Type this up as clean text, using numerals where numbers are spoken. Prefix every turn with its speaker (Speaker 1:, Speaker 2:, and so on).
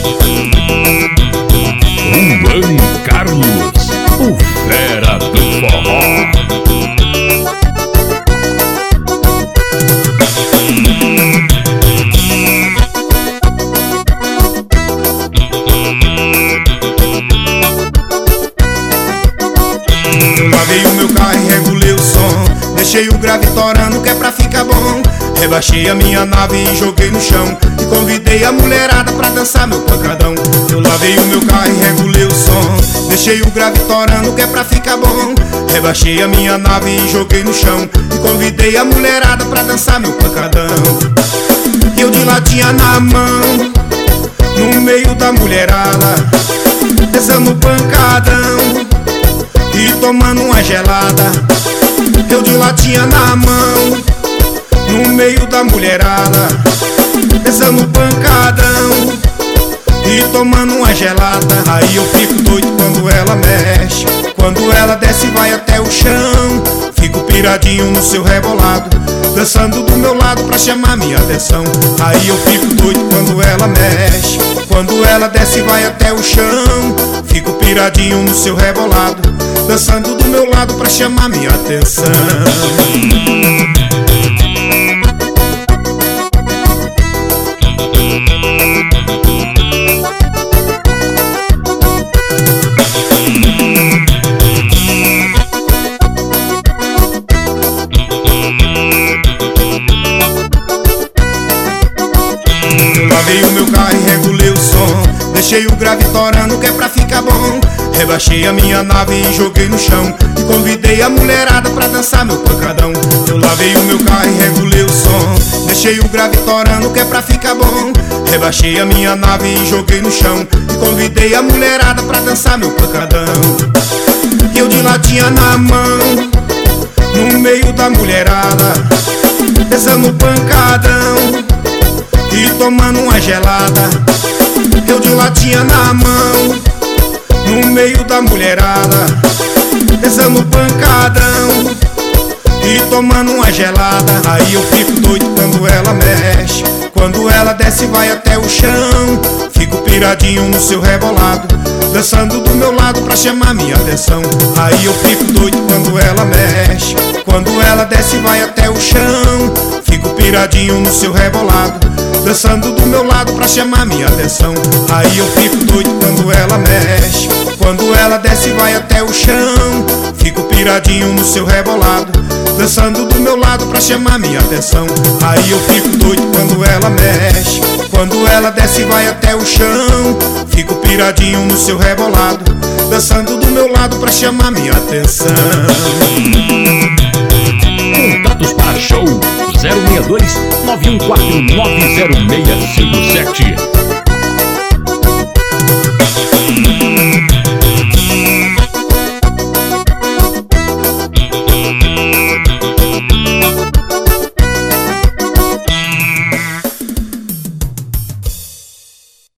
Speaker 1: Juan Carlos, o fera do forró.
Speaker 2: Eu lavei o meu carro e regulei o som, deixei o grave torando que é pra ficar bom. Rebaixei a minha nave e joguei no chão, e convidei a mulherada pra dançar meu pancadão. Eu lavei o meu carro e regulei o som, deixei o grave torando que é pra ficar bom. Rebaixei a minha nave e joguei no chão, e convidei a mulherada pra dançar meu pancadão. E eu de latinha na mão, no meio da mulherada, dançando pancadão e tomando uma gelada. Eu de latinha na mão, no meio da mulherada, dançando pancadão e tomando uma gelada. Aí eu fico doido quando ela mexe, quando ela desce e vai até o chão. Fico piradinho no seu rebolado, dançando do meu lado pra chamar minha atenção. Aí eu fico doido quando ela mexe, quando ela desce e vai até o chão. Fico piradinho no seu rebolado, dançando do meu lado pra chamar minha atenção. Eu lavei o meu carro e regulei o som, deixei o grave torando que é pra ficar bom. Rebaixei a minha nave e joguei no chão, e convidei a mulherada pra dançar meu pancadão. Eu lavei o meu carro e regulei o som, deixei o grave torando que é pra ficar bom. Rebaixei a minha nave e joguei no chão, e convidei a mulherada pra dançar meu pancadão. E eu de latinha na mão, no meio da mulherada, dançando pancadão e tomando uma gelada. Eu de latinha na mão, no meio da mulherada, dançando pancadão e tomando uma gelada. Aí eu fico doido quando ela mexe, quando ela desce e vai até o chão. Fico piradinho no seu rebolado, dançando do meu lado pra chamar minha atenção. Aí eu fico doido quando ela mexe, quando ela desce e vai até o chão. Fico piradinho no seu rebolado, dançando do meu lado pra chamar minha atenção. Aí eu fico doido quando ela mexe, quando ela desce e vai até o chão. Fico piradinho no seu rebolado, dançando do meu lado pra chamar minha atenção. Aí eu fico doido quando ela mexe, quando ela desce e vai até o chão. Fico piradinho no seu rebolado, dançando do meu lado pra chamar minha atenção.
Speaker 1: Contatos para show 062 9149 0657.